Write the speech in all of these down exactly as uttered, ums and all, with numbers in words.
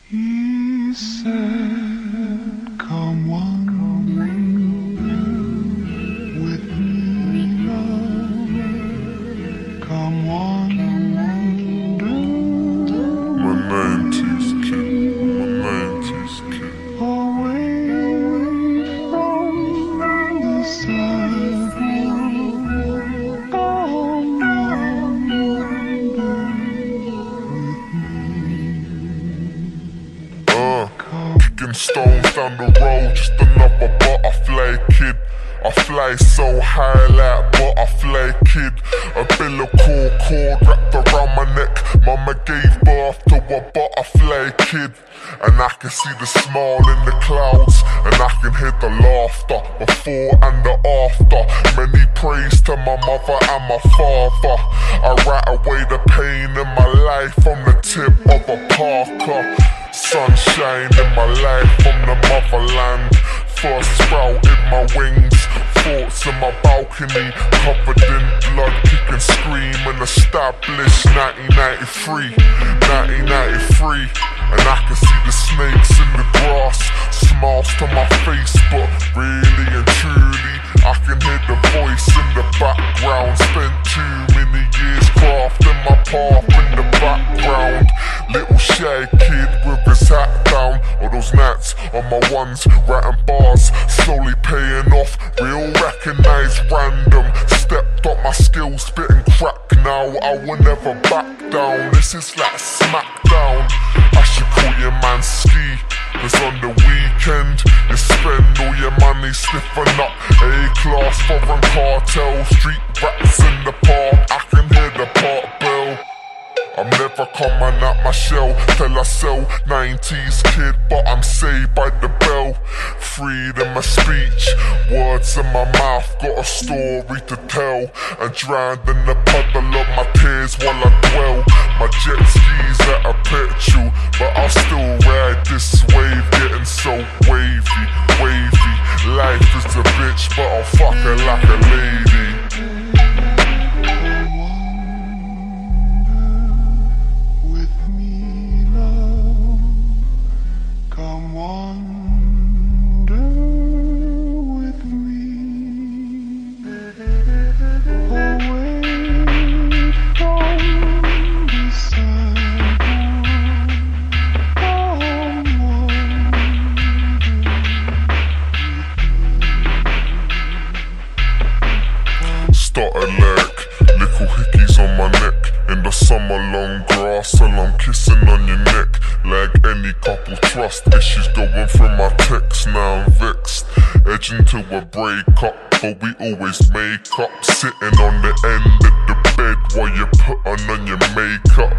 He said, come one with me now. Come wander. My nineties kid, my nineties kid. Away from the sidewalk. Come wander with me. Uh, kicking stones down the road, just another butterfly kid. I fly so high like butterfly kid. Umbilical cord wrapped around my neck. Mama gave birth to a butterfly kid. And I can see the smile in the clouds, and I can hear the laughter before and the after. Many praise to my mother and my father. I write away the pain in my life from the tip of a Parker. Sunshine in my life from the motherland. First sprouted my wings, thoughts in my balcony, covered in blood, kick and scream, and established nineteen ninety-three, nineteen ninety-three. And I can see the snakes in the grass, smiles to my face, but really and truly I can hear the voice in the background. Spent too many years crafting my path in the background. Little shy kid with his hat down, all those nights on my ones, writing bars, slowly paying off, real recognized random. Stepped up my skills, spitting crack now, I will never back down. This is like Smackdown, I should call your man Ski, cause on the weekend you spend all your money sniffing up A-class foreign cartel, street rats in the park, I can hear the park bell. I'm never coming out my shell till I sell. nineties kid, but I'm saved by the bell. Freedom of speech, words in my mouth, got a story to tell. And drowned in the puddle of my tears while I dwell. My jet skis at a petrol, but I'll still ride this wave, getting so wavy, wavy. Life is a bitch, but I'll fuck her like a lady. Started like little hickeys on my neck. In the summer long grass, and I'm kissing on your neck. Like any couple trust issues going through my texts. Now I'm vexed, edging to a breakup, but we always make up. Sitting on the end of the bed while you're putting on your makeup.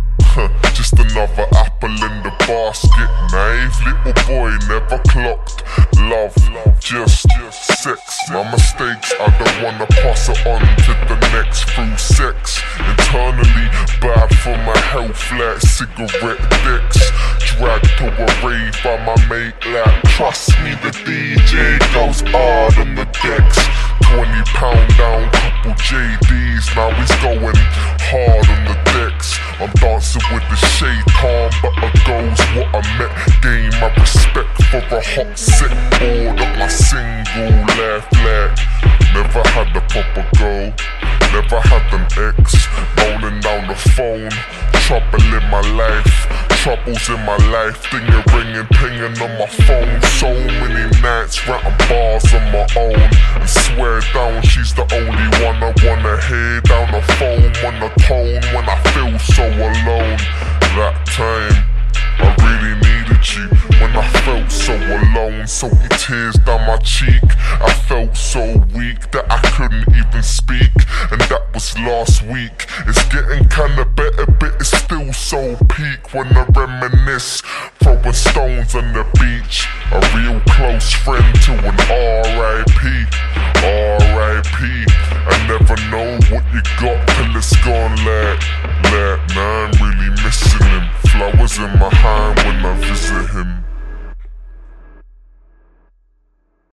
Just another apple in the basket. Naive little boy never clocked love, just sex. My mistakes, I don't wanna pass it on to the next. Through sex, internally bad for my health like cigarette dicks. Dragged to a rave by my mate like, trust me, the D J goes hard on the decks. Twenty pound down, couple J Ds, now he's going hard on the decks. I'm dancing with the shaitan, but a goes what I met. Gain my respect for a hot set board of my single laugh like. Never had a proper go, never had an ex. Rolling down the phone, trouble in my life, troubles in my life. Thing ringing, pinging on my phone. So many nights writing bars on my own, and swear down she's the only one I wanna hear. Down the phone when the tone, when I feel so alone. That time I really needed you, when I felt so alone. Salty tears down my cheek, I felt so weak that I couldn't even speak. And that was last week. It's getting kinda better, but it's still so peak. When I reminisce, throwing stones on the beach. A real close friend to an R I P, R I P. I never know what you got till it's gone like, like. Now I'm really missing him, flowers in my hand.